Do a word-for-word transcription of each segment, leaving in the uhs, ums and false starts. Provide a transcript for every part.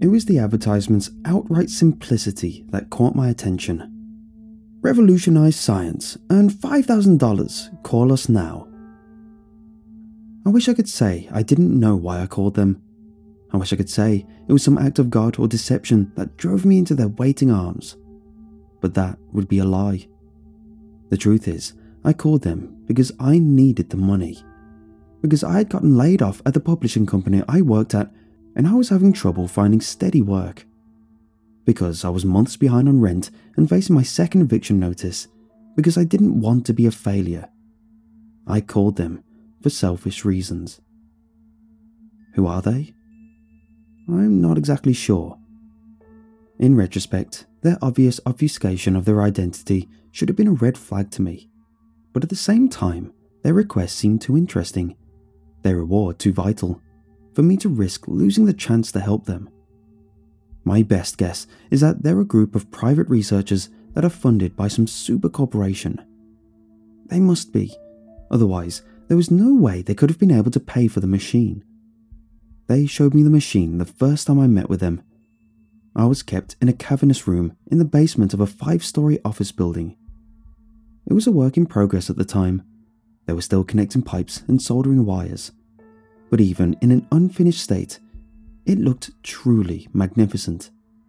It was the advertisement's outright simplicity that caught my attention. Revolutionize science, earn five thousand dollars, call us now. I wish I could say I didn't know why I called them. I wish I could say it was some act of God or deception that drove me into their waiting arms. But that would be a lie. The truth is, I called them because I needed the money. Because I had gotten laid off at the publishing company I worked at and I was having trouble finding steady work. Because I was months behind on rent and facing my second eviction notice. Because I didn't want to be a failure. I called them for selfish reasons. Who are they? I'm not exactly sure. In retrospect, their obvious obfuscation of their identity should have been a red flag to me. But at the same time, their request seemed too interesting, their reward too vital, for me to risk losing the chance to help them. My best guess is that they're a group of private researchers that are funded by some super corporation. They must be, otherwise there was no way they could have been able to pay for the machine. They showed me the machine the first time I met with them. I was kept in a cavernous room in the basement of a five-story office building. It was a work in progress at the time. They were still connecting pipes and soldering wires. But even in an unfinished state, it looked truly magnificent.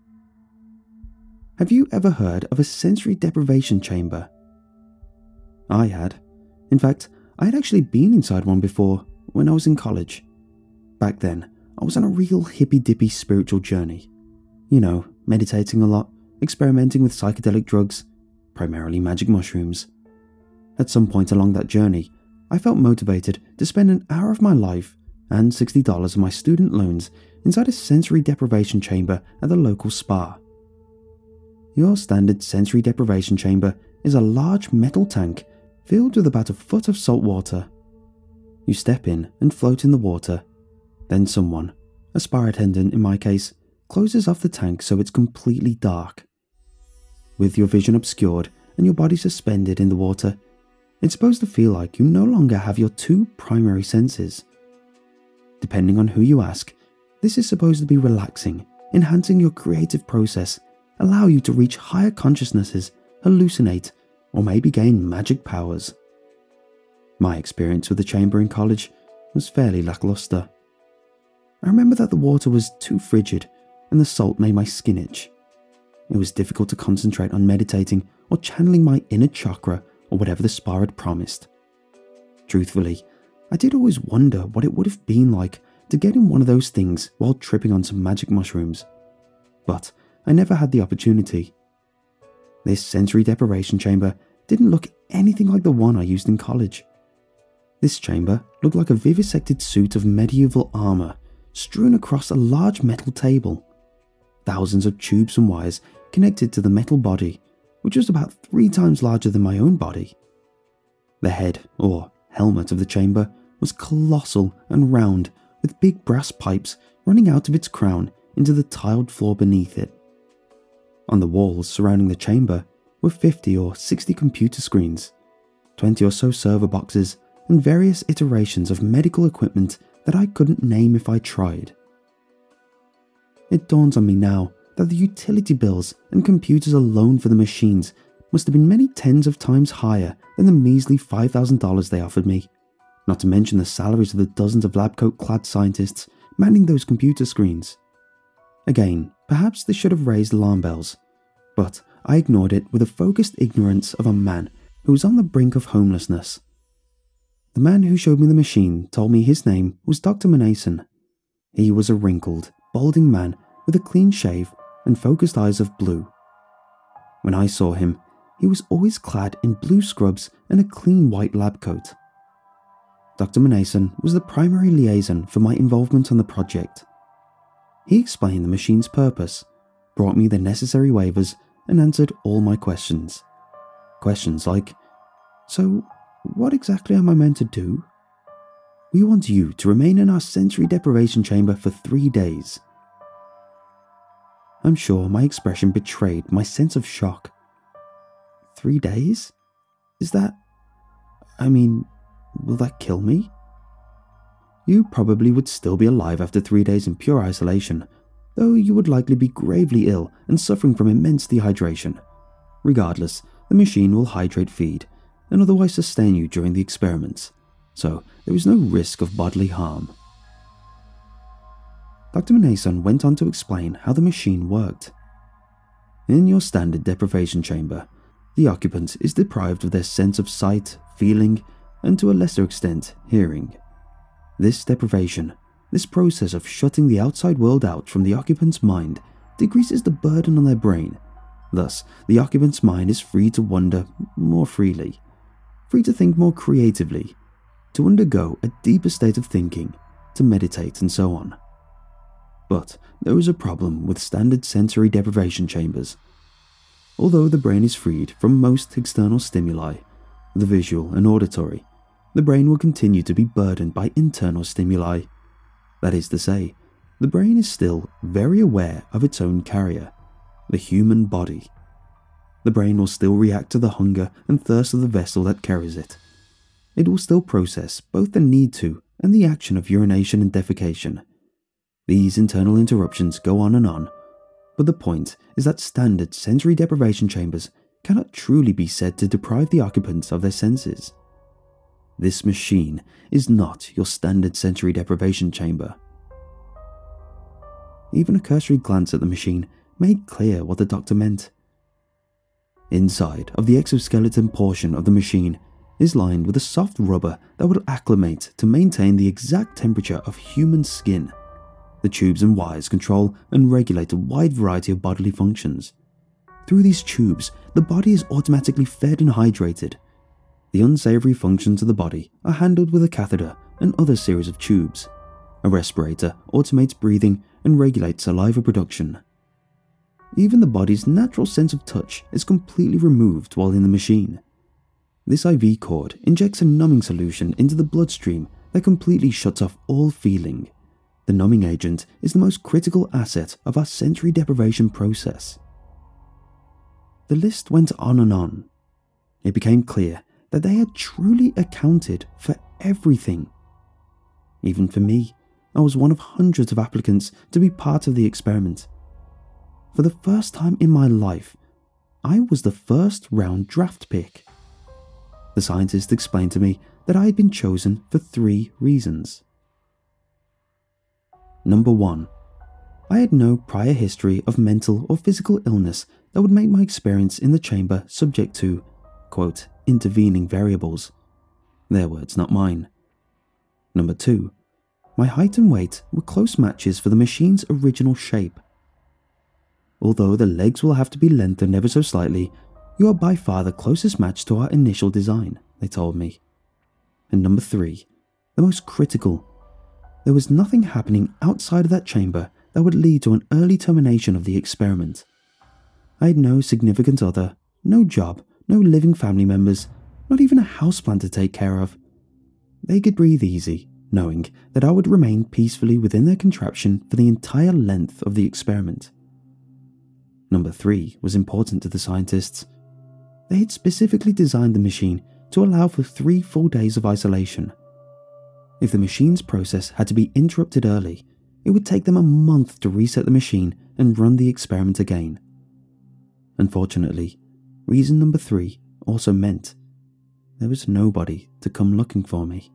Have you ever heard of a sensory deprivation chamber? I had. In fact, I had actually been inside one before when I was in college. Back then, I was on a real hippy-dippy spiritual journey. You know, meditating a lot, experimenting with psychedelic drugs, primarily magic mushrooms. At some point along that journey, I felt motivated to spend an hour of my life and sixty dollars of my student loans inside a sensory deprivation chamber at the local spa. Your standard sensory deprivation chamber is a large metal tank filled with about a foot of salt water. You step in and float in the water. Then someone, a spa attendant in my case, closes off the tank so it's completely dark. With your vision obscured and your body suspended in the water, it's supposed to feel like you no longer have your two primary senses. Depending on who you ask, this is supposed to be relaxing, enhancing your creative process, allow you to reach higher consciousnesses, hallucinate, or maybe gain magic powers. My experience with the chamber in college was fairly lackluster. I remember that the water was too frigid and the salt made my skin itch. It was difficult to concentrate on meditating or channeling my inner chakra or whatever the spa had promised. Truthfully, I did always wonder what it would have been like to get in one of those things while tripping on some magic mushrooms. But I never had the opportunity. This sensory deprivation chamber didn't look anything like the one I used in college. This chamber looked like a vivisected suit of medieval armor strewn across a large metal table. Thousands of tubes and wires connected to the metal body, which was about three times larger than my own body. The head, or helmet of the chamber, was colossal and round, with big brass pipes running out of its crown into the tiled floor beneath it. On the walls surrounding the chamber were fifty or sixty computer screens, twenty or so server boxes, and various iterations of medical equipment that I couldn't name if I tried. It dawns on me now that the utility bills and computers alone for the machines must have been many tens of times higher than the measly five thousand dollars they offered me, not to mention the salaries of the dozens of lab coat-clad scientists manning those computer screens. Again, perhaps this should have raised alarm bells, but I ignored it with the focused ignorance of a man who was on the brink of homelessness. The man who showed me the machine told me his name was Doctor Manason. He was a wrinkled, balding man with a clean shave and focused eyes of blue. When I saw him, he was always clad in blue scrubs and a clean white lab coat. Doctor Manason was the primary liaison for my involvement on the project. He explained the machine's purpose, brought me the necessary waivers, and answered all my questions. Questions like, so what exactly am I meant to do? We want you to remain in our sensory deprivation chamber for three days. I'm sure my expression betrayed my sense of shock. Three days? Is that... I mean, will that kill me? You probably would still be alive after three days in pure isolation, though you would likely be gravely ill and suffering from immense dehydration. Regardless, the machine will hydrate feed and otherwise sustain you during the experiments, so there is no risk of bodily harm. Doctor Manason went on to explain how the machine worked. In your standard deprivation chamber, the occupant is deprived of their sense of sight, feeling, and to a lesser extent, hearing. This deprivation, this process of shutting the outside world out from the occupant's mind, decreases the burden on their brain. Thus, the occupant's mind is free to wander more freely, free to think more creatively, to undergo a deeper state of thinking, to meditate, and so on. But there is a problem with standard sensory deprivation chambers. Although the brain is freed from most external stimuli, the visual and auditory, the brain will continue to be burdened by internal stimuli. That is to say, the brain is still very aware of its own carrier, the human body. The brain will still react to the hunger and thirst of the vessel that carries it. It will still process both the need to and the action of urination and defecation. These internal interruptions go on and on, but the point is that standard sensory deprivation chambers cannot truly be said to deprive the occupants of their senses. This machine is not your standard sensory deprivation chamber. Even a cursory glance at the machine made clear what the doctor meant. Inside of the exoskeleton portion of the machine is lined with a soft rubber that will acclimate to maintain the exact temperature of human skin. The tubes and wires control and regulate a wide variety of bodily functions. Through these tubes, the body is automatically fed and hydrated. The unsavory functions of the body are handled with a catheter and other series of tubes. A respirator automates breathing and regulates saliva production. Even the body's natural sense of touch is completely removed while in the machine. This I V cord injects a numbing solution into the bloodstream that completely shuts off all feeling. The numbing agent is the most critical asset of our sensory deprivation process. The list went on and on. It became clear that they had truly accounted for everything. Even for me, I was one of hundreds of applicants to be part of the experiment. For the first time in my life, I was the first round draft pick. The scientist explained to me that I had been chosen for three reasons. Number one, I had no prior history of mental or physical illness that would make my experience in the chamber subject to, quote, intervening variables. Their words, not mine. Number two, my height and weight were close matches for the machine's original shape. Although the legs will have to be lengthened ever so slightly, you are by far the closest match to our initial design, they told me. And number three, the most critical, there was nothing happening outside of that chamber that would lead to an early termination of the experiment. I had no significant other, no job, no living family members, not even a houseplant to take care of. They could breathe easy, knowing that I would remain peacefully within their contraption for the entire length of the experiment. Number three was important to the scientists. They had specifically designed the machine to allow for three full days of isolation. If the machine's process had to be interrupted early, it would take them a month to reset the machine and run the experiment again. Unfortunately, reason number three also meant there was nobody to come looking for me.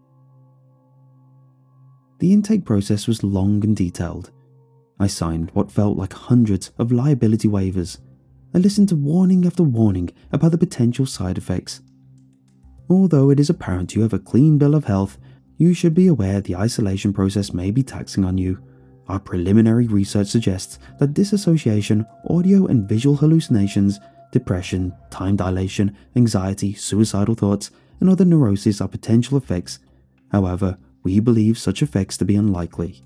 The intake process was long and detailed. I signed what felt like hundreds of liability waivers. I listened to warning after warning about the potential side effects. Although it is apparent you have a clean bill of health, you should be aware the isolation process may be taxing on you. Our preliminary research suggests that disassociation, audio and visual hallucinations, depression, time dilation, anxiety, suicidal thoughts, and other neuroses are potential effects. However, we believe such effects to be unlikely.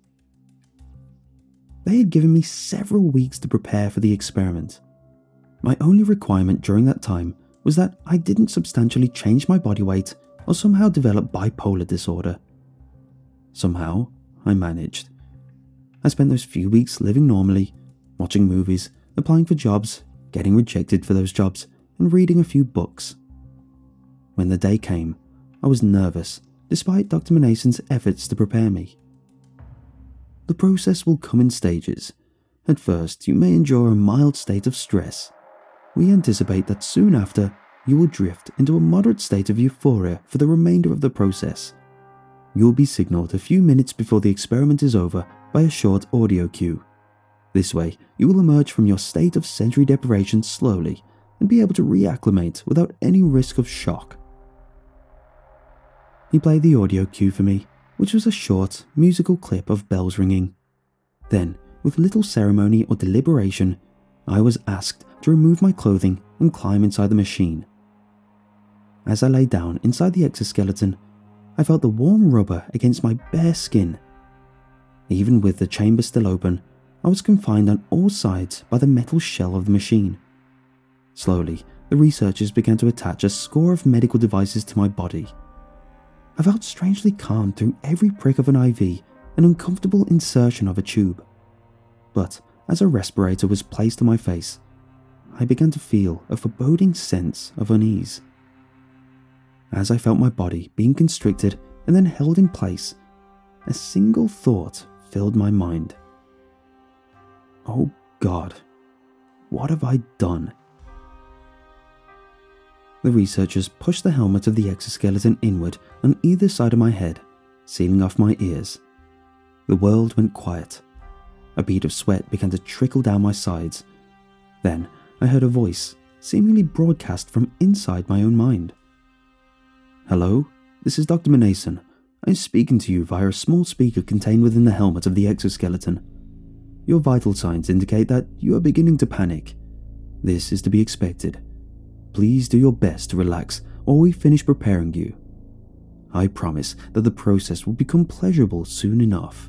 They had given me several weeks to prepare for the experiment. My only requirement during that time was that I didn't substantially change my body weight or somehow develop bipolar disorder. Somehow, I managed. I spent those few weeks living normally, watching movies, applying for jobs, getting rejected for those jobs, and reading a few books. When the day came, I was nervous, despite Doctor Manason's efforts to prepare me. The process will come in stages, At first, you may endure a mild state of stress. We anticipate that soon after, you will drift into a moderate state of euphoria for the remainder of the process. You will be signaled a few minutes before the experiment is over by a short audio cue. This way, you will emerge from your state of sensory deprivation slowly and be able to reacclimate without any risk of shock. He played the audio cue for me, which was a short, musical clip of bells ringing. Then, with little ceremony or deliberation, I was asked to remove my clothing and climb inside the machine. As I lay down inside the exoskeleton, I felt the warm rubber against my bare skin. Even with the chamber still open, I was confined on all sides by the metal shell of the machine. Slowly, the researchers began to attach a score of medical devices to my body. I felt strangely calm through every prick of an I V and uncomfortable insertion of a tube. But as a respirator was placed on my face, I began to feel a foreboding sense of unease. As I felt my body being constricted and then held in place, a single thought filled my mind. Oh God, what have I done? The researchers pushed the helmet of the exoskeleton inward on either side of my head, sealing off my ears. The world went quiet. A bead of sweat began to trickle down my sides. Then I heard a voice, seemingly broadcast from inside my own mind. Hello, this is Doctor Manason. I'm speaking to you via a small speaker contained within the helmet of the exoskeleton. Your vital signs indicate that you are beginning to panic. This is to be expected. Please do your best to relax while we finish preparing you. I promise that the process will become pleasurable soon enough.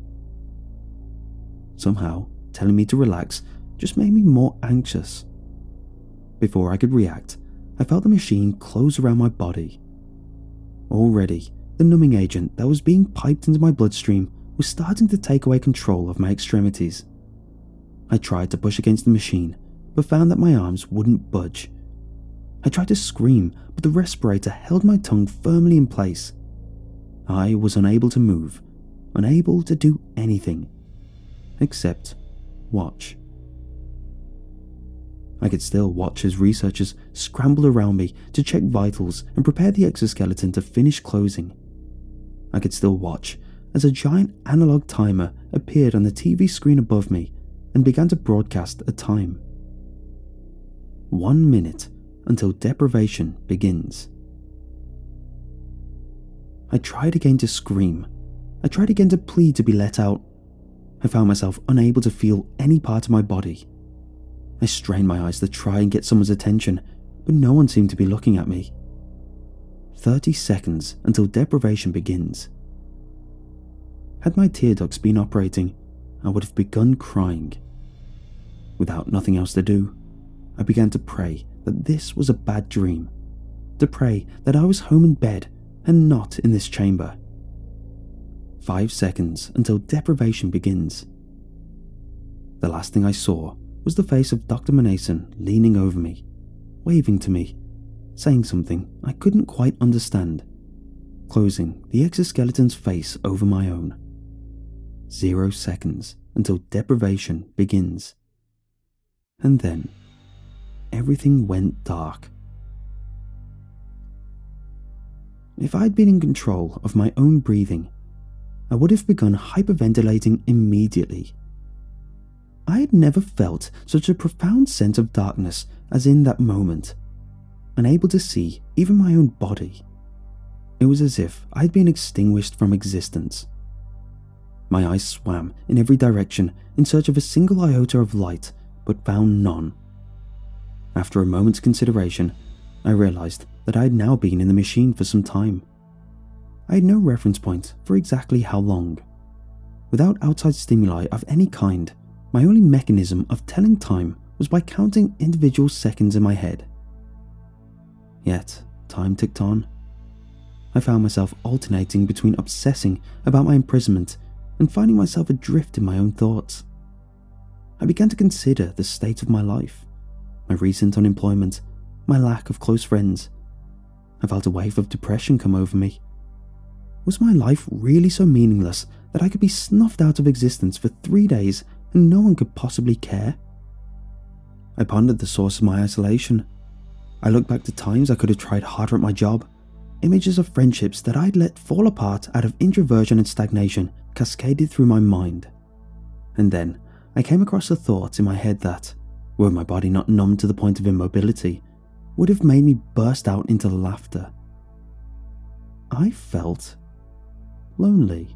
Somehow, telling me to relax just made me more anxious. Before I could react, I felt the machine close around my body. Already, the numbing agent that was being piped into my bloodstream was starting to take away control of my extremities. I tried to push against the machine, but found that my arms wouldn't budge. I tried to scream, but the respirator held my tongue firmly in place. I was unable to move, unable to do anything, except watch. I could still watch as researchers scrambled around me to check vitals and prepare the exoskeleton to finish closing. I could still watch as a giant analog timer appeared on the T V screen above me and began to broadcast a time. One minute until deprivation begins. I tried again to scream. I tried again to plead to be let out. I found myself unable to feel any part of my body. I strained my eyes to try and get someone's attention, but no one seemed to be looking at me. Thirty seconds until deprivation begins. Had my tear ducts been operating, I would have begun crying. Without nothing else to do, I began to pray that this was a bad dream, to pray that I was home in bed and not in this chamber. Five seconds until deprivation begins. The last thing I saw was the face of Doctor Manason leaning over me, waving to me, saying something I couldn't quite understand, closing the exoskeleton's face over my own. Zero seconds until deprivation begins. And then, everything went dark. If I'd been in control of my own breathing, I would have begun hyperventilating immediately. I had never felt such a profound sense of darkness as in that moment, unable to see even my own body. It was as if I had been extinguished from existence. My eyes swam in every direction in search of a single iota of light, but found none. After a moment's consideration, I realized that I had now been in the machine for some time. I had no reference point for exactly how long. Without outside stimuli of any kind, my only mechanism of telling time was by counting individual seconds in my head. Yet, time ticked on. I found myself alternating between obsessing about my imprisonment and finding myself adrift in my own thoughts. I began to consider the state of my life, my recent unemployment, my lack of close friends. I felt a wave of depression come over me. Was my life really so meaningless that I could be snuffed out of existence for three days and no one could possibly care? I pondered the source of my isolation. I looked back to times I could have tried harder at my job. Images of friendships that I'd let fall apart out of introversion and stagnation cascaded through my mind. And then I came across the thought in my head that, were my body not numb to the point of immobility, would have made me burst out into laughter. I felt lonely.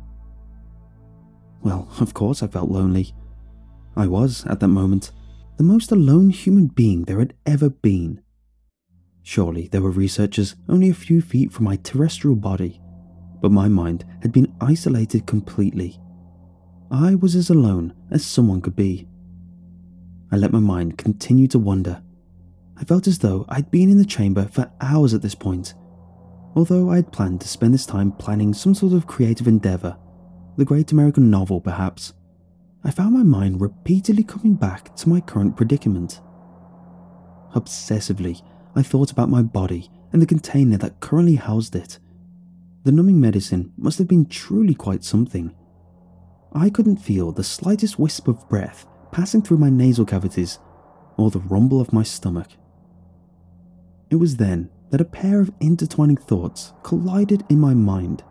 Well, of course I felt lonely. I was, at that moment, the most alone human being there had ever been. Surely there were researchers only a few feet from my terrestrial body, but my mind had been isolated completely. I was as alone as someone could be. I let my mind continue to wander. I felt as though I'd been in the chamber for hours at this point. Although I had planned to spend this time planning some sort of creative endeavour, the great American novel perhaps, I found my mind repeatedly coming back to my current predicament. Obsessively, I thought about my body and the container that currently housed it. The numbing medicine must have been truly quite something. I couldn't feel the slightest wisp of breath passing through my nasal cavities or the rumble of my stomach. It was then that a pair of intertwining thoughts collided in my mind.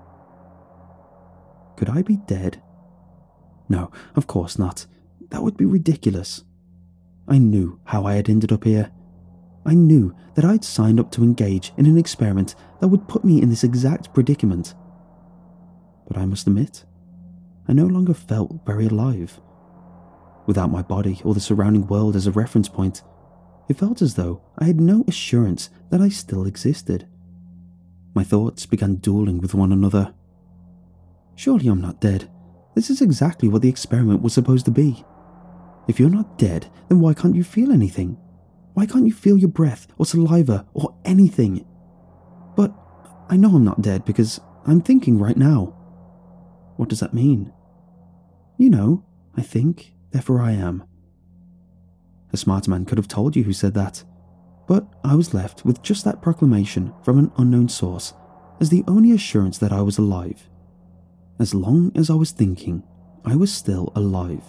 Could I be dead? No, of course not. That would be ridiculous. I knew how I had ended up here. I knew that I'd signed up to engage in an experiment that would put me in this exact predicament. But I must admit, I no longer felt very alive. Without my body or the surrounding world as a reference point, it felt as though I had no assurance that I still existed. My thoughts began dueling with one another. Surely I'm not dead. This is exactly what the experiment was supposed to be. If you're not dead, then why can't you feel anything? Why can't you feel your breath or saliva or anything? But I know I'm not dead because I'm thinking right now. What does that mean? You know, I think, therefore I am. A smart man could have told you who said that, but I was left with just that proclamation from an unknown source as the only assurance that I was alive. As long as I was thinking, I was still alive.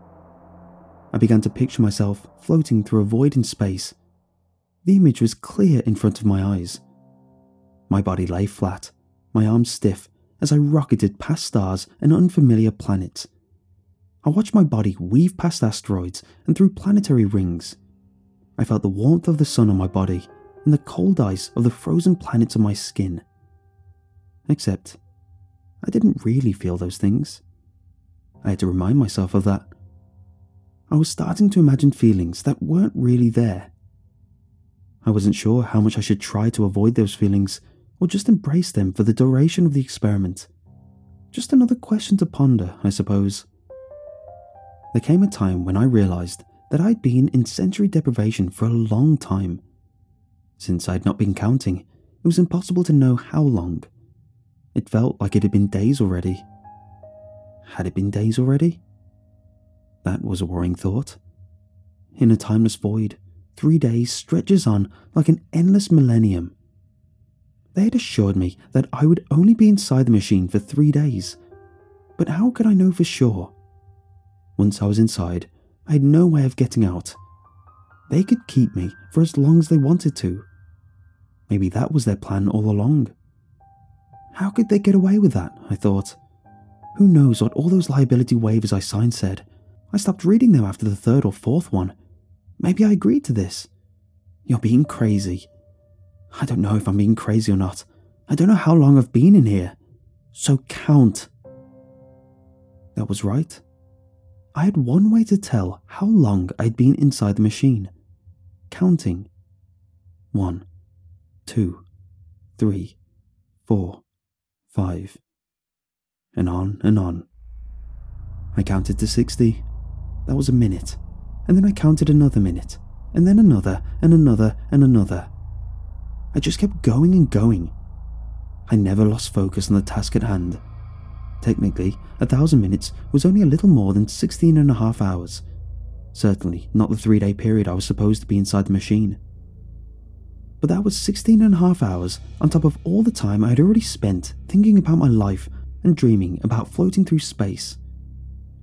I began to picture myself floating through a void in space. The image was clear in front of my eyes. My body lay flat, my arms stiff as I rocketed past stars and unfamiliar planets. I watched my body weave past asteroids and through planetary rings. I felt the warmth of the sun on my body and the cold ice of the frozen planets on my skin. Except, I didn't really feel those things. I had to remind myself of that. I was starting to imagine feelings that weren't really there. I wasn't sure how much I should try to avoid those feelings or just embrace them for the duration of the experiment. Just another question to ponder, I suppose. There came a time when I realized that I'd been in sensory deprivation for a long time. Since I'd not been counting, it was impossible to know how long. It felt like it had been days already. Had it been days already? That was a worrying thought. In a timeless void, three days stretches on like an endless millennium. They had assured me that I would only be inside the machine for three days. But how could I know for sure? Once I was inside, I had no way of getting out. They could keep me for as long as they wanted to. Maybe that was their plan all along. How could they get away with that, I thought. Who knows what all those liability waivers I signed said? I stopped reading them after the third or fourth one. Maybe I agreed to this. You're being crazy. I don't know if I'm being crazy or not. I don't know how long I've been in here. So count. That was right. I had one way to tell how long I'd been inside the machine. Counting. One, two, three, four, five. And on and on. I counted to sixty. That was a minute. And then I counted another minute. And then another, and another, and another. I just kept going and going. I never lost focus on the task at hand. Technically, a thousand minutes was only a little more than sixteen and a half hours. Certainly not the three-day period I was supposed to be inside the machine. But that was sixteen and a half hours on top of all the time I had already spent thinking about my life and dreaming about floating through space.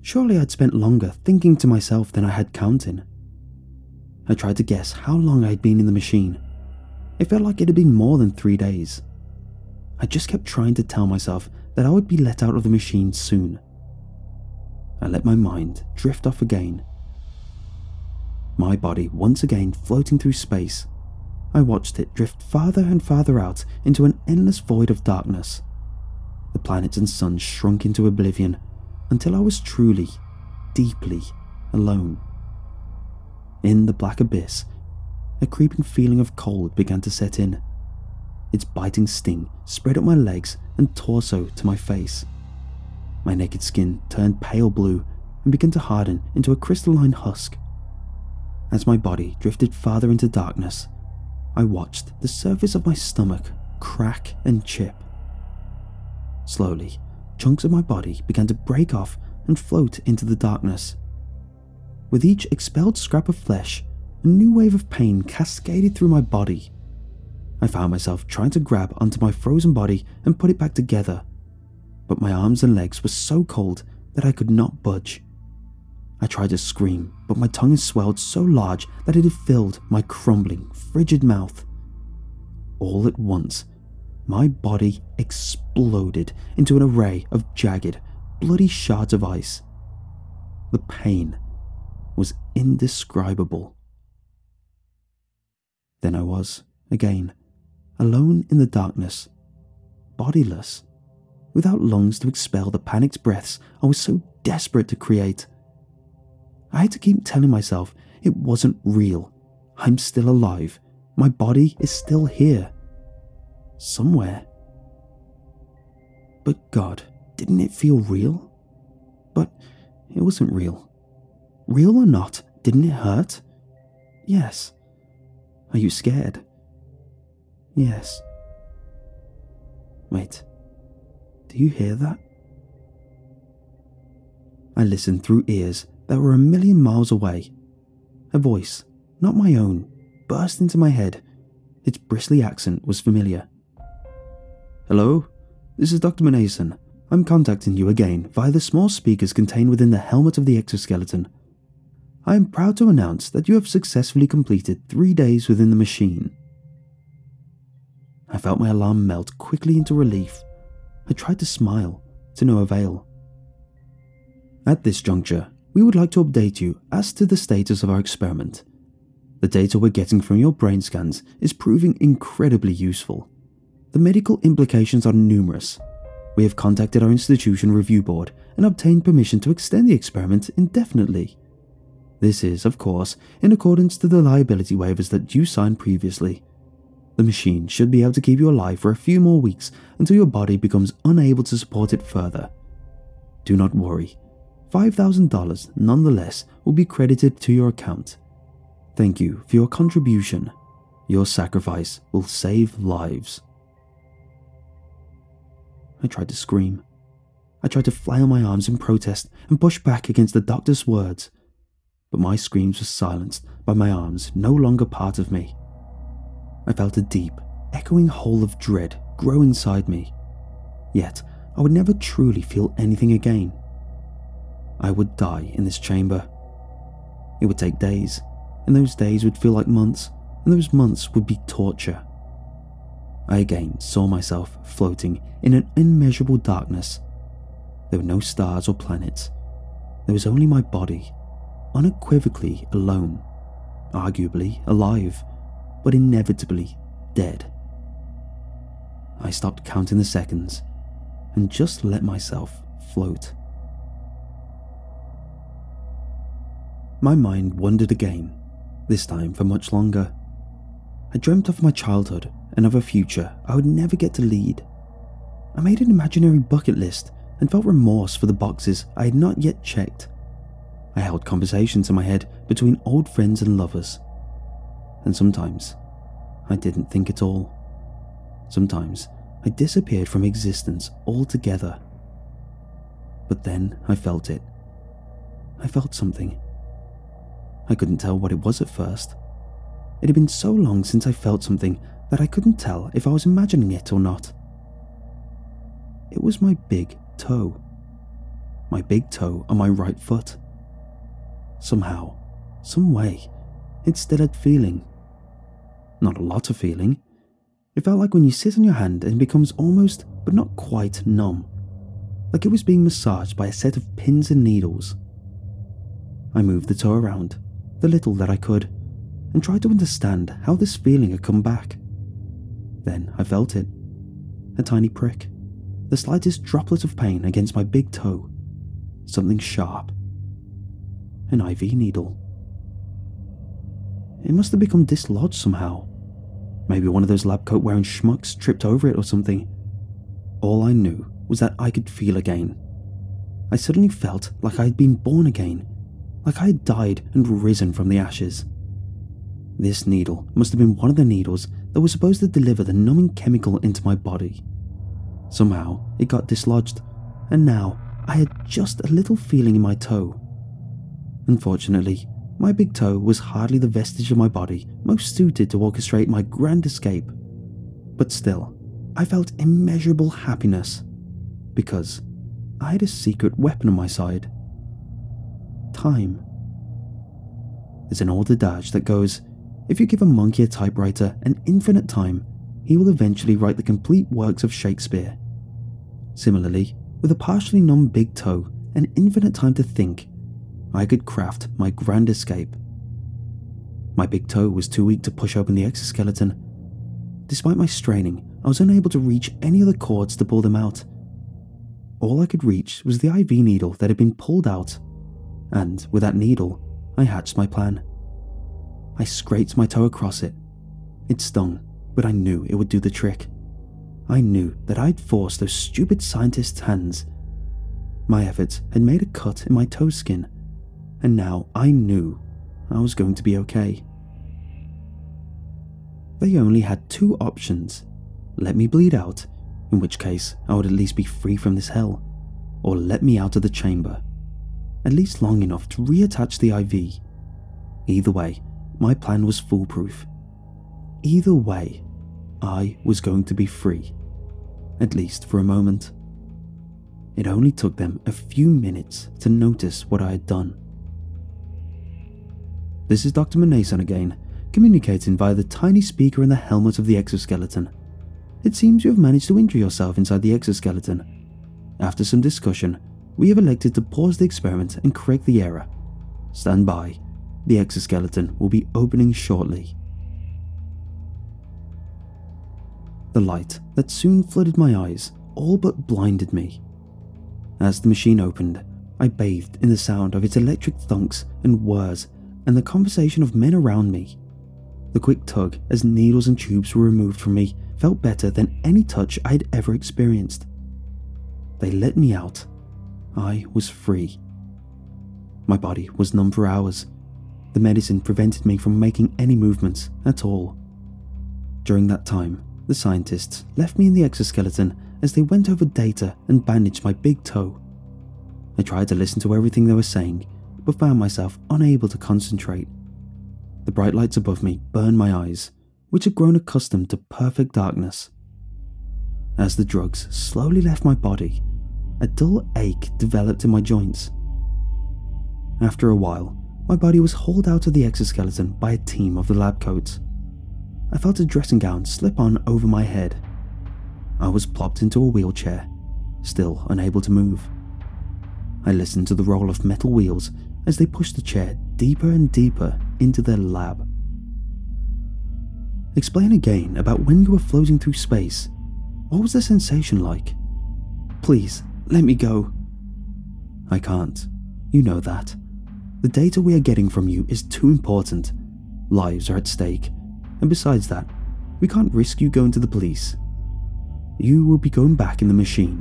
Surely I'd spent longer thinking to myself than I had counting. I tried to guess how long I had been in the machine. It felt like it had been more than three days. I just kept trying to tell myself that I would be let out of the machine soon. I let my mind drift off again. My body once again floating through space. I watched it drift farther and farther out into an endless void of darkness. The planets and suns shrunk into oblivion until I was truly, deeply alone. In the black abyss, a creeping feeling of cold began to set in. Its biting sting spread up my legs and torso to my face. My naked skin turned pale blue and began to harden into a crystalline husk. As my body drifted farther into darkness, I watched the surface of my stomach crack and chip. Slowly, chunks of my body began to break off and float into the darkness. With each expelled scrap of flesh, a new wave of pain cascaded through my body. I found myself trying to grab onto my frozen body and put it back together, but my arms and legs were so cold that I could not budge. I tried to scream, but my tongue had swelled so large that it had filled my crumbling, frigid mouth. All at once, my body exploded into an array of jagged, bloody shards of ice. The pain was indescribable. Then I was, again, alone in the darkness, bodiless, without lungs to expel the panicked breaths I was so desperate to create. I had to keep telling myself it wasn't real. I'm still alive. My body is still here. Somewhere. But God, didn't it feel real? But it wasn't real. Real or not, didn't it hurt? Yes. Are you scared? Yes. Wait. Do you hear that? I listened through ears that were a million miles away. A voice, not my own, burst into my head. Its bristly accent was familiar. Hello? This is Doctor Manason. I'm contacting you again via the small speakers contained within the helmet of the exoskeleton. I am proud to announce that you have successfully completed three days within the machine. I felt my alarm melt quickly into relief. I tried to smile, to no avail. At this juncture, we would like to update you as to the status of our experiment. The data we're getting from your brain scans is proving incredibly useful. The medical implications are numerous. We have contacted our institution review board and obtained permission to extend the experiment indefinitely. This is, of course, in accordance to the liability waivers that you signed previously. The machine should be able to keep you alive for a few more weeks until your body becomes unable to support it further. Do not worry. five thousand dollars nonetheless will be credited to your account. Thank you for your contribution. Your sacrifice will save lives. I tried to scream. I tried to flail my arms in protest and push back against the doctor's words, but my screams were silenced by my arms no longer part of me. I felt a deep, echoing hole of dread grow inside me. Yet, I would never truly feel anything again. I would die in this chamber. It would take days, and those days would feel like months, and those months would be torture. I again saw myself floating in an immeasurable darkness. There were no stars or planets. There was only my body, unequivocally alone, arguably alive, but inevitably dead. I stopped counting the seconds and just let myself float. My mind wandered again, this time for much longer. I dreamt of my childhood and of a future I would never get to lead. I made an imaginary bucket list and felt remorse for the boxes I had not yet checked. I held conversations in my head between old friends and lovers. And sometimes, I didn't think at all. Sometimes, I disappeared from existence altogether. But then I felt it. I felt something. I couldn't tell what it was at first. It had been so long since I felt something that I couldn't tell if I was imagining it or not. It was my big toe. my big toe on my right foot. Somehow, some way, it still had feeling. Not a lot of feeling. It felt like when you sit on your hand and it becomes almost, but not quite, numb. Like it was being massaged by a set of pins and needles. I moved the toe around, the little that I could, and tried to understand how this feeling had come back. Then I felt it. A tiny prick. The slightest droplet of pain against my big toe. Something sharp. An I V needle. It must have become dislodged somehow. Maybe one of those lab coat wearing schmucks tripped over it or something. All I knew was that I could feel again. I suddenly felt like I had been born again, like I had died and risen from the ashes. This needle must have been one of the needles that was supposed to deliver the numbing chemical into my body. Somehow it got dislodged, and now I had just a little feeling in my toe. Unfortunately, my big toe was hardly the vestige of my body most suited to orchestrate my grand escape. But still, I felt immeasurable happiness, because I had a secret weapon on my side. Time. There's an old adage that goes, if you give a monkey a typewriter and infinite time, he will eventually write the complete works of Shakespeare. Similarly, with a partially numb big toe and infinite time to think, I could craft my grand escape. My big toe was too weak to push open the exoskeleton. Despite my straining, I was unable to reach any other cords to pull them out. All I could reach was the I V needle that had been pulled out, and with that needle, I hatched my plan. I scraped my toe across it. It stung, but I knew it would do the trick. I knew that I'd forced those stupid scientists' hands. My efforts had made a cut in my toe skin, and now I knew I was going to be okay. They only had two options. Let me bleed out, in which case I would at least be free from this hell, or let me out of the chamber, at least long enough to reattach the I V. Either way, my plan was foolproof. Either way, I was going to be free, at least for a moment. It only took them a few minutes to notice what I had done. This is Doctor Manason again, communicating via the tiny speaker in the helmet of the exoskeleton. It seems you have managed to injure yourself inside the exoskeleton. After some discussion, we have elected to pause the experiment and correct the error. Stand by. The exoskeleton will be opening shortly. The light that soon flooded my eyes all but blinded me. As the machine opened, I bathed in the sound of its electric thunks and whirs and the conversation of men around me. The quick tug as needles and tubes were removed from me felt better than any touch I had ever experienced. They let me out. I was free. My body was numb for hours. The medicine prevented me from making any movements at all. During that time, the scientists left me in the exoskeleton as they went over data and bandaged my big toe. I tried to listen to everything they were saying, but found myself unable to concentrate. The bright lights above me burned my eyes, which had grown accustomed to perfect darkness. As the drugs slowly left my body, a dull ache developed in my joints. After a while, my body was hauled out of the exoskeleton by a team of the lab coats. I felt a dressing gown slip on over my head. I was plopped into a wheelchair, still unable to move. I listened to the roll of metal wheels as they pushed the chair deeper and deeper into their lab. Explain again about when you were floating through space. What was the sensation like? Please, let me go. I can't. You know that. The data we are getting from you is too important. Lives are at stake. And besides that, we can't risk you going to the police. You will be going back in the machine.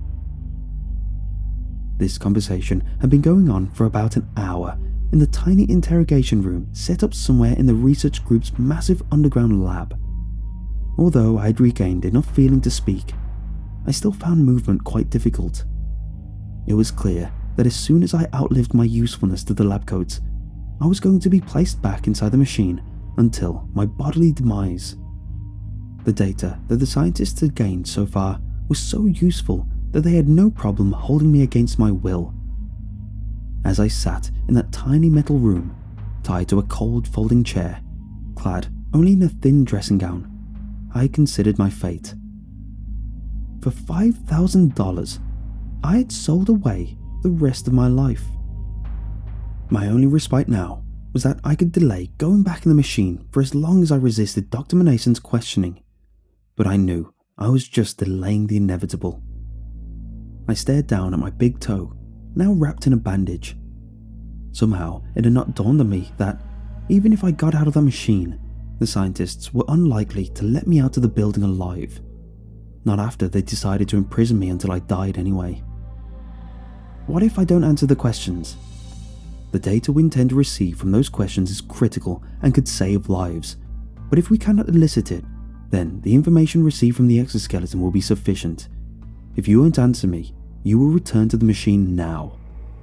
This conversation had been going on for about an hour in the tiny interrogation room set up somewhere in the research group's massive underground lab. Although I had regained enough feeling to speak, I still found movement quite difficult. It was clear that as soon as I outlived my usefulness to the lab coats, I was going to be placed back inside the machine until my bodily demise. The data that the scientists had gained so far was so useful that they had no problem holding me against my will. As I sat in that tiny metal room, tied to a cold folding chair, clad only in a thin dressing gown, I considered my fate. For five thousand dollars, I had sold away the rest of my life. My only respite now was that I could delay going back in the machine for as long as I resisted Doctor Manason's questioning, but I knew I was just delaying the inevitable. I stared down at my big toe, now wrapped in a bandage. Somehow, it had not dawned on me that, even if I got out of that machine, the scientists were unlikely to let me out of the building alive. Not after they decided to imprison me until I died anyway. What if I don't answer the questions? The data we intend to receive from those questions is critical and could save lives, but if we cannot elicit it, then the information received from the exoskeleton will be sufficient. If you won't answer me, you will return to the machine now.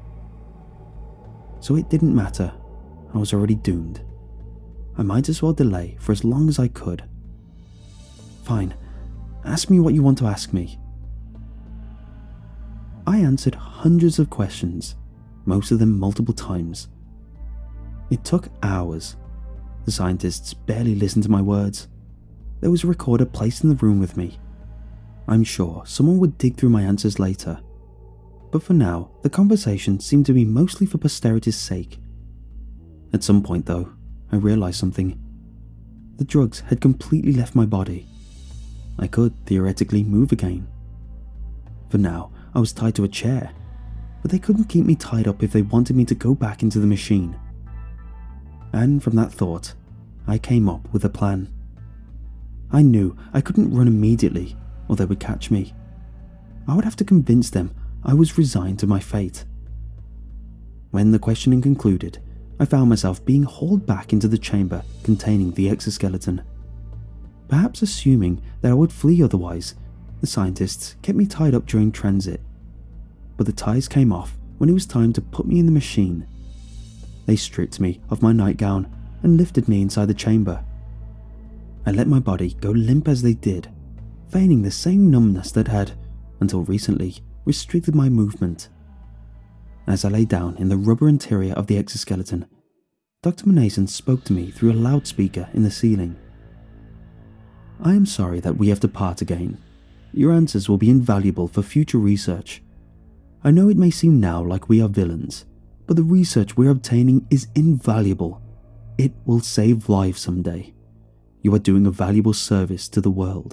So it didn't matter. I was already doomed. I might as well delay for as long as I could. Fine, ask me what you want to ask me. I answered hundreds of questions, most of them multiple times. It took hours. The scientists barely listened to my words. There was a recorder placed in the room with me. I'm sure someone would dig through my answers later. But for now, the conversation seemed to be mostly for posterity's sake. At some point though, I realized something. The drugs had completely left my body. I could theoretically move again. For now, I was tied to a chair, but they couldn't keep me tied up if they wanted me to go back into the machine. And from that thought, I came up with a plan. I knew I couldn't run immediately, or they would catch me. I would have to convince them I was resigned to my fate. When the questioning concluded, I found myself being hauled back into the chamber containing the exoskeleton. Perhaps assuming that I would flee otherwise, the scientists kept me tied up during transit. But the ties came off when it was time to put me in the machine. They stripped me of my nightgown and lifted me inside the chamber. I let my body go limp as they did, feigning the same numbness that had, until recently, restricted my movement. As I lay down in the rubber interior of the exoskeleton, Doctor Manason spoke to me through a loudspeaker in the ceiling. I am sorry that we have to part again. Your answers will be invaluable for future research. I know it may seem now like we are villains, but the research we're obtaining is invaluable. It will save lives someday. You are doing a valuable service to the world.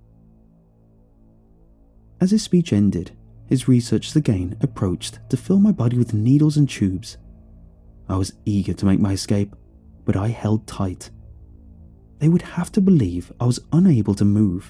As his speech ended, his researchers again approached to fill my body with needles and tubes. I was eager to make my escape, but I held tight. They would have to believe I was unable to move.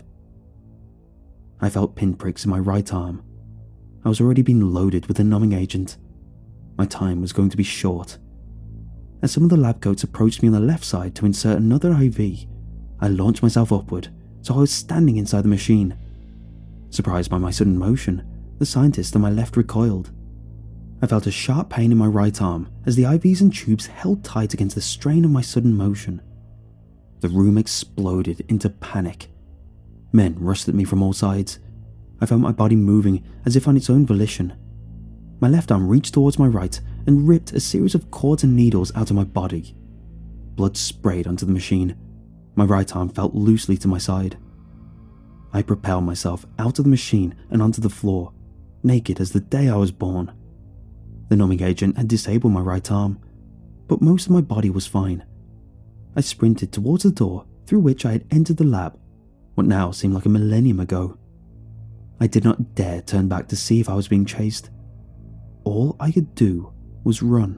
I felt pinpricks in my right arm. I was already being loaded with a numbing agent. My time was going to be short. As some of the lab coats approached me on the left side to insert another I V, I launched myself upward, so I was standing inside the machine. Surprised by my sudden motion, the scientist on my left recoiled. I felt a sharp pain in my right arm as the I Vs and tubes held tight against the strain of my sudden motion. The room exploded into panic. Men rushed at me from all sides. I felt my body moving as if on its own volition. My left arm reached towards my right and ripped a series of cords and needles out of my body. Blood sprayed onto the machine. My right arm fell loosely to my side. I propelled myself out of the machine and onto the floor, naked as the day I was born. The numbing agent had disabled my right arm, but most of my body was fine. I sprinted towards the door through which I had entered the lab, what now seemed like a millennium ago. I did not dare turn back to see if I was being chased. All I could do was run.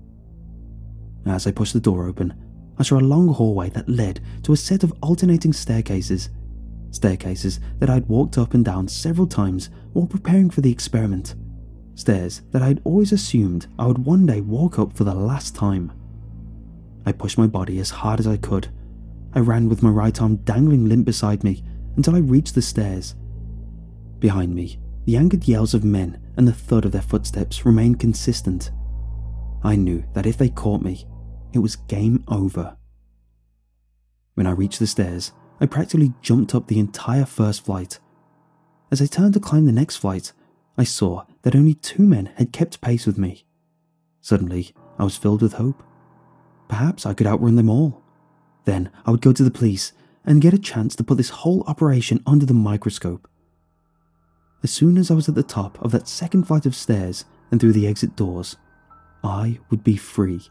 As I pushed the door open, I saw a long hallway that led to a set of alternating staircases, staircases that I had walked up and down several times while preparing for the experiment, stairs that I had always assumed I would one day walk up for the last time. I pushed my body as hard as I could. I ran with my right arm dangling limp beside me until I reached the stairs. Behind me, the angered yells of men and the thud of their footsteps remained consistent. I knew that if they caught me, it was game over. When I reached the stairs, I practically jumped up the entire first flight. As I turned to climb the next flight, I saw that only two men had kept pace with me. Suddenly, I was filled with hope. Perhaps I could outrun them all. Then I would go to the police and get a chance to put this whole operation under the microscope. As soon as I was at the top of that second flight of stairs and through the exit doors, I would be free.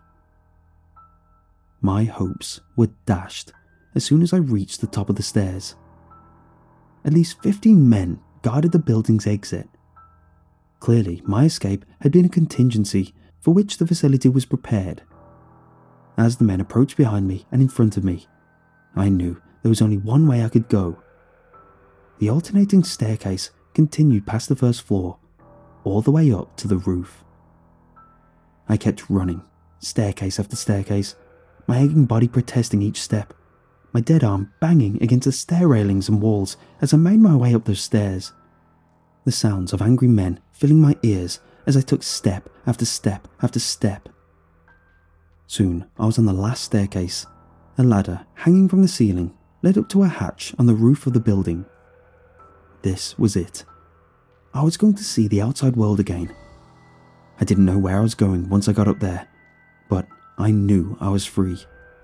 My hopes were dashed as soon as I reached the top of the stairs. At least fifteen men guarded the building's exit. Clearly, my escape had been a contingency for which the facility was prepared. As the men approached behind me and in front of me, I knew there was only one way I could go. The alternating staircase continued past the first floor, all the way up to the roof. I kept running, staircase after staircase, my aching body protesting each step, my dead arm banging against the stair railings and walls as I made my way up those stairs. The sounds of angry men filling my ears as I took step after step after step. Soon I was on the last staircase. A ladder hanging from the ceiling led up to a hatch on the roof of the building. This was it. I was going to see the outside world again. I didn't know where I was going once I got up there, but I knew I was free.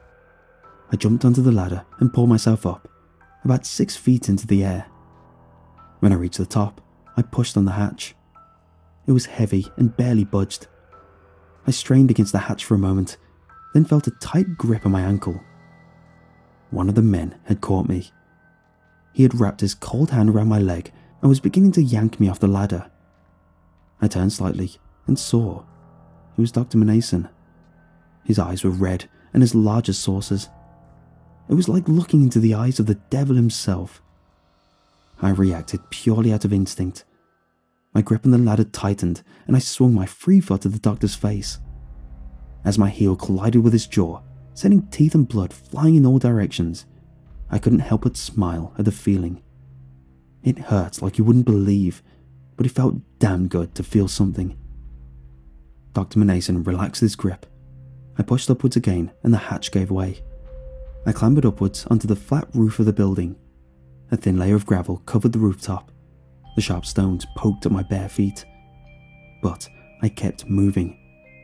I jumped onto the ladder and pulled myself up, about six feet into the air. When I reached the top, I pushed on the hatch. It was heavy and barely budged. I strained against the hatch for a moment, then felt a tight grip on my ankle. One of the men had caught me. He had wrapped his cold hand around my leg and was beginning to yank me off the ladder. I turned slightly and saw it was Doctor Mnason. His eyes were red and as large as saucers. It was like looking into the eyes of the devil himself. I reacted purely out of instinct. My grip on the ladder tightened and I swung my free foot at the doctor's face. As my heel collided with his jaw, sending teeth and blood flying in all directions, I couldn't help but smile at the feeling. It hurt like you wouldn't believe, but it felt damn good to feel something. Doctor Mnason relaxed his grip. I pushed upwards again and the hatch gave way. I clambered upwards onto the flat roof of the building. A thin layer of gravel covered the rooftop. The sharp stones poked at my bare feet. But I kept moving.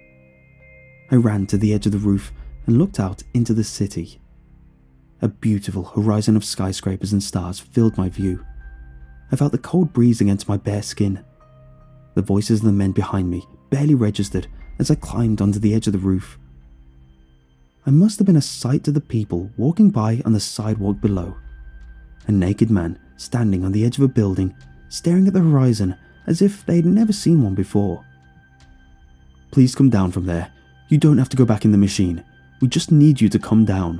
I ran to the edge of the roof and looked out into the city. A beautiful horizon of skyscrapers and stars filled my view. I felt the cold breeze against my bare skin. The voices of the men behind me barely registered as I climbed onto the edge of the roof. I must have been a sight to the people walking by on the sidewalk below. A naked man standing on the edge of a building, staring at the horizon as if they had never seen one before. "Please come down from there. You don't have to go back in the machine. We just need you to come down."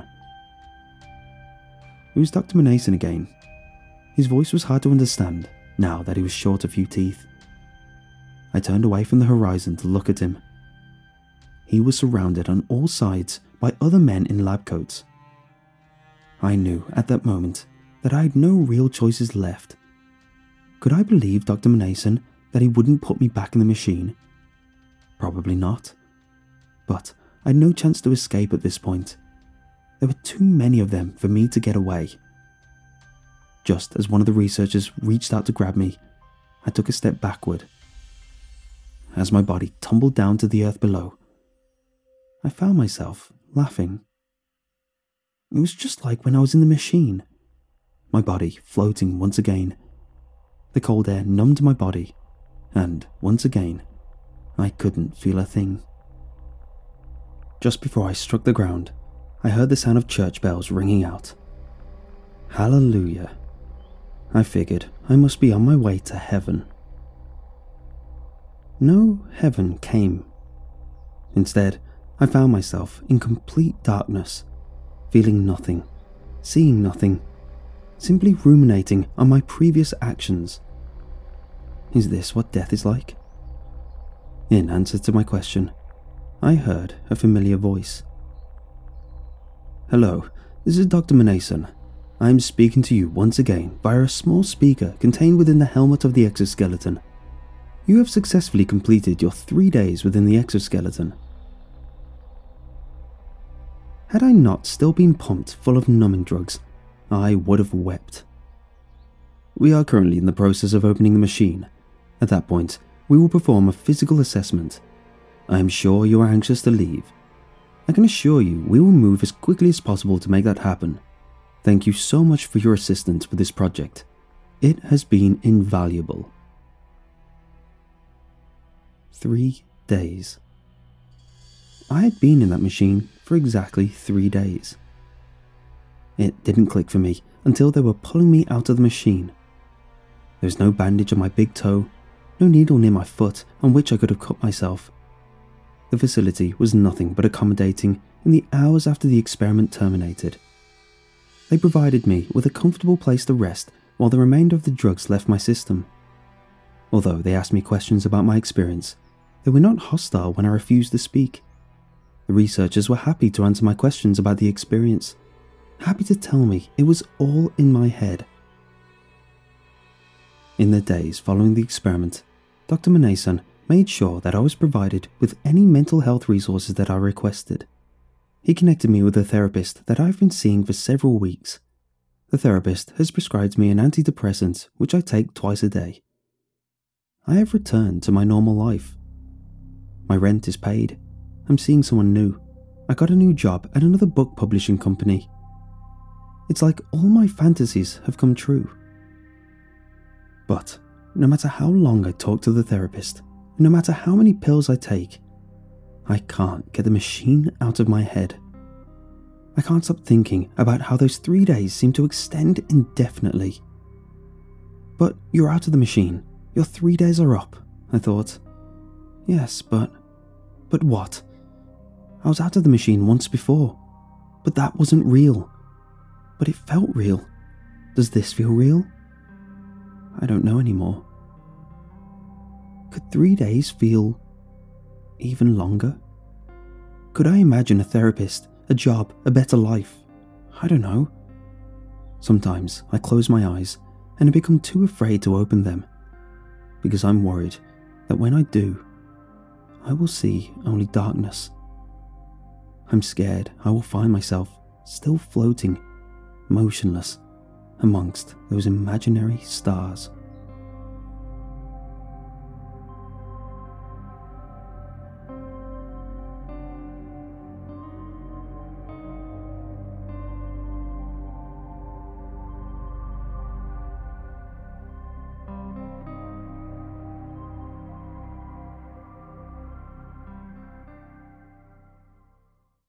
It was Doctor Mnason again. His voice was hard to understand now that he was short a few teeth. I turned away from the horizon to look at him. He was surrounded on all sides by other men in lab coats. I knew at that moment that I had no real choices left. Could I believe Doctor Mnason that he wouldn't put me back in the machine? Probably not. But I had no chance to escape at this point. There were too many of them for me to get away. Just as one of the researchers reached out to grab me, I took a step backward. As my body tumbled down to the earth below, I found myself laughing. It was just like when I was in the machine, my body floating once again. The cold air numbed my body, and once again, I couldn't feel a thing. Just before I struck the ground, I heard the sound of church bells ringing out. Hallelujah. I figured I must be on my way to heaven. No heaven came. Instead, I found myself in complete darkness, feeling nothing, seeing nothing, simply ruminating on my previous actions. Is this what death is like? In answer to my question, I heard a familiar voice. "Hello, this is Doctor Mnason. I am speaking to you once again via a small speaker contained within the helmet of the exoskeleton. You have successfully completed your three days within the exoskeleton." Had I not still been pumped full of numbing drugs, I would have wept. We are currently in the process of opening the machine. At that point, we will perform a physical assessment. I am sure you are anxious to leave. I can assure you we will move as quickly as possible to make that happen. Thank you so much for your assistance with this project. It has been invaluable. Three days. I had been in that machine for exactly three days. It didn't click for me until they were pulling me out of the machine. There was no bandage on my big toe, no needle near my foot on which I could have cut myself. The facility was nothing but accommodating in the hours after the experiment terminated. They provided me with a comfortable place to rest while the remainder of the drugs left my system. Although they asked me questions about my experience, they were not hostile when I refused to speak. The researchers were happy to answer my questions about the experience, happy to tell me it was all in my head. In the days following the experiment, Doctor Manason made sure that I was provided with any mental health resources that I requested. He connected me with a therapist that I've been seeing for several weeks. The therapist has prescribed me an antidepressant which I take twice a day. I have returned to my normal life. My rent is paid. I'm seeing someone new. I got a new job at another book publishing company. It's like all my fantasies have come true. But no matter how long I talk to the therapist, no matter how many pills I take, I can't get the machine out of my head. I can't stop thinking about how those three days seem to extend indefinitely. But you're out of the machine. Your three days are up, I thought. Yes, but... But what? I was out of the machine once before, but that wasn't real. But it felt real. Does this feel real? I don't know anymore. Could three days feel even longer? Could I imagine a therapist, a job, a better life? I don't know. Sometimes I close my eyes and I become too afraid to open them, because I'm worried that when I do, I will see only darkness. I'm scared I will find myself still floating, motionless, amongst those imaginary stars.